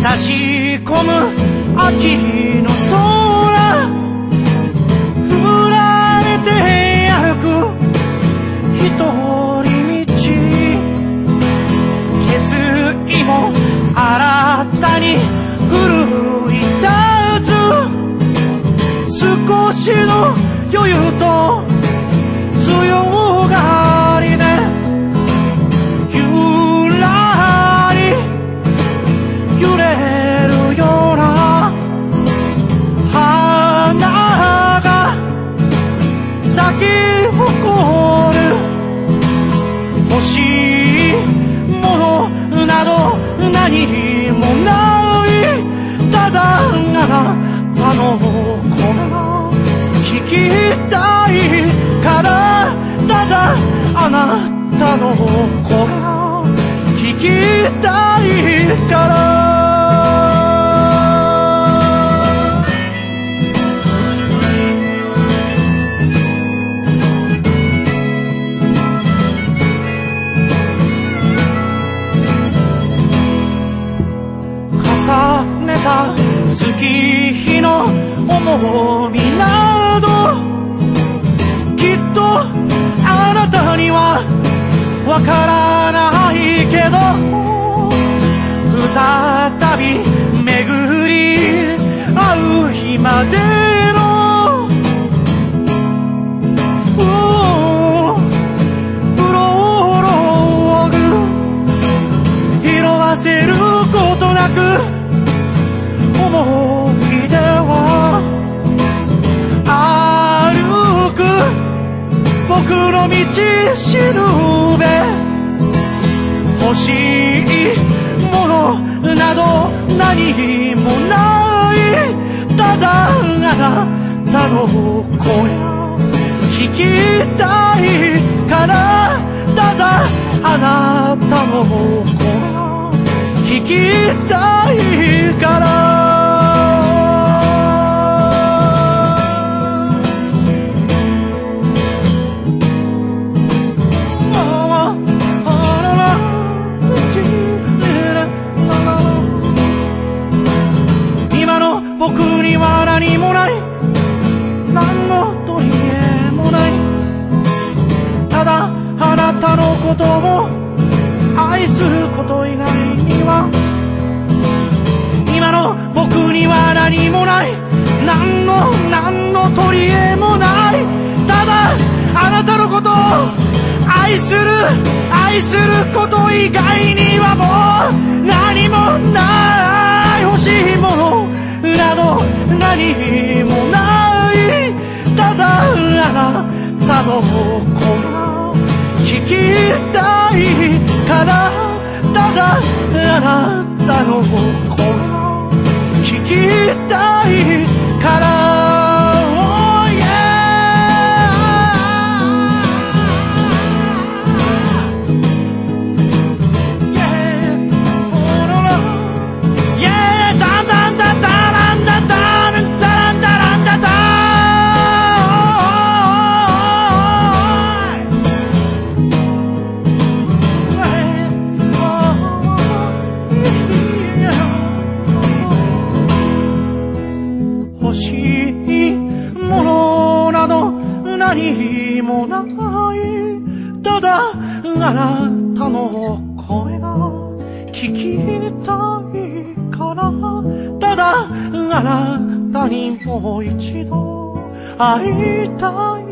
差し込む秋の空、振られて歩く一人道、決意も新たに奮い立つ、少しの余裕と強がりでゆらり揺れるような花が咲き誇る、欲しいものなど何もない、ただあなたの声が聞きたいから、ただあなたの声が聞きたいから。重ねた月日の重みなど、きっとあなたにはわからないけど、再び巡り会う日までのプロローグ、色あせることなく思い出は歩く僕の道しるべ、欲しいものなど何もない、ただあなたの声聞きたいから、ただあなたの声聞きたいから。僕には何もない、何の取り柄もない、ただあなたのことを愛すること以外には、今の僕には何もない、何の取り柄もない、ただあなたのことを愛すること以外にはもう何もない、欲しいものなど何もない、ただあなたの声が聞きたいから、ただあなたの声が聞きたいから。欲しいものなど何もない、ただあなたの声が聞きたいから、ただあなたにもう一度会いたい